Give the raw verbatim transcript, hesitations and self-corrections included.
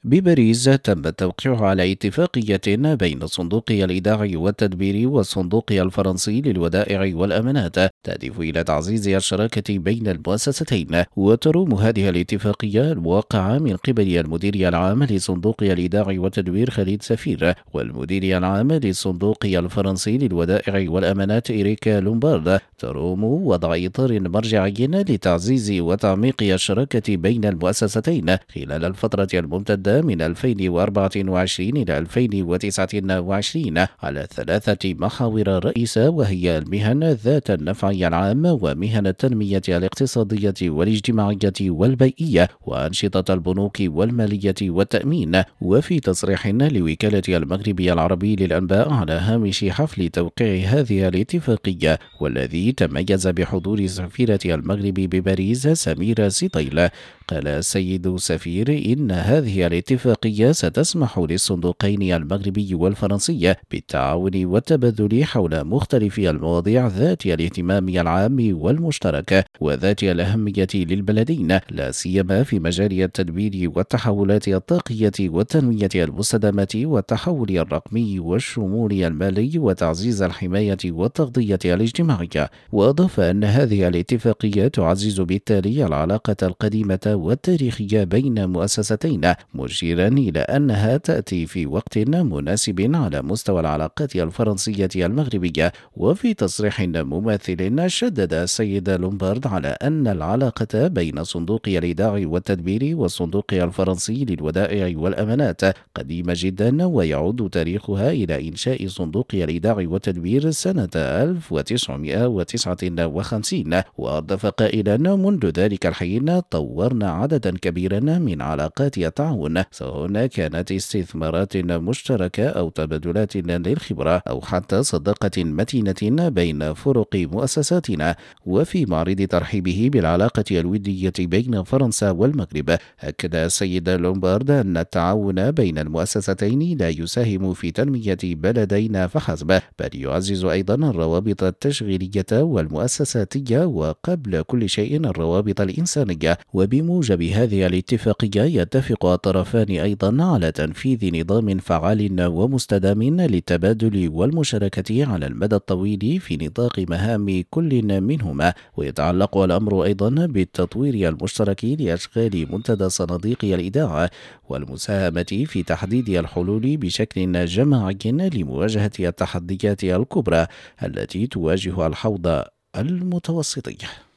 بباريس تم التوقيع على اتفاقية بين صندوق الإيداع والتدبير والصندوق الفرنسي للودائع والأمانات تهدف إلى تعزيز الشراكة بين المؤسستين. وتروم هذه الاتفاقية الواقعة من قبل المدير العام لصندوق الإيداع والتدبير خالد سفير والمدير العام للصندوق الفرنسي للودائع والأمانات إريك لومبارد، تروم وضع إطار مرجعي لتعزيز وتعميق الشراكة بين المؤسستين خلال الفترة الممتدة من ألفين وأربعة وعشرين إلى ألفين وتسعة وعشرين على ثلاثة محاور رئيسة، وهي المهن ذات النفع العام ومهن التنمية الاقتصادية والاجتماعية والبيئية وأنشطة البنوك والمالية والتأمين. وفي تصريح لوكالة المغرب العربي للأنباء على هامش حفل توقيع هذه الاتفاقية والذي تميز بحضور سفيرة المغرب بباريس سميرة سيطيل، قال السيد سفير إن هذه الاتفاقية ستسمح للصندوقين المغربي والفرنسي بالتعاون والتبادل حول مختلف المواضيع ذات الاهتمام العام والمشترك وذات الأهمية للبلدين، لا سيما في مجال التدبير والتحولات الطاقية والتنمية المستدامة والتحول الرقمي والشمول المالي وتعزيز الحماية والتغطية الاجتماعية. وأضاف أن هذه الاتفاقية تعزز بالتالي العلاقة القديمة والتاريخية بين مؤسستين، مشيرا إلى أنها تأتي في وقت مناسب على مستوى العلاقات الفرنسية المغربية. وفي تصريح مماثل شدد السيد لومبارد على أن العلاقة بين صندوق الإيداع والتدبير والصندوق الفرنسي للودائع والأمانات قديمة جدا، ويعود تاريخها إلى إنشاء صندوق الإيداع والتدبير سنة ألف وتسعمائة وتسعة وخمسين. وأضاف قائلا: منذ ذلك الحين طورنا عددا كبيرا من علاقات التعاون، سواء كانت استثمارات مشتركة أو تبادلات للخبرة أو حتى صداقة متينة بين فرق مؤسساتنا. وفي معرض ترحيبه بالعلاقة الودية بين فرنسا والمغرب، أكد السيد لومبارد أن التعاون بين المؤسستين لا يساهم في تنمية بلدين فحسب، بل يعزز أيضا الروابط التشغيلية والمؤسساتية وقبل كل شيء الروابط الإنسانية. وبموجب هذه الاتفاقية يتفق الطرفان أيضا على تنفيذ نظام فعال ومستدام للتبادل والمشاركة على المدى الطويل في نطاق مهام كل منهما. ويتعلق الأمر أيضا بالتطوير المشترك لأشغال منتدى صناديق الإيداع والمساهمة في تحديد الحلول بشكل جماعي لمواجهة التحديات الكبرى التي تواجه الحوض المتوسطي.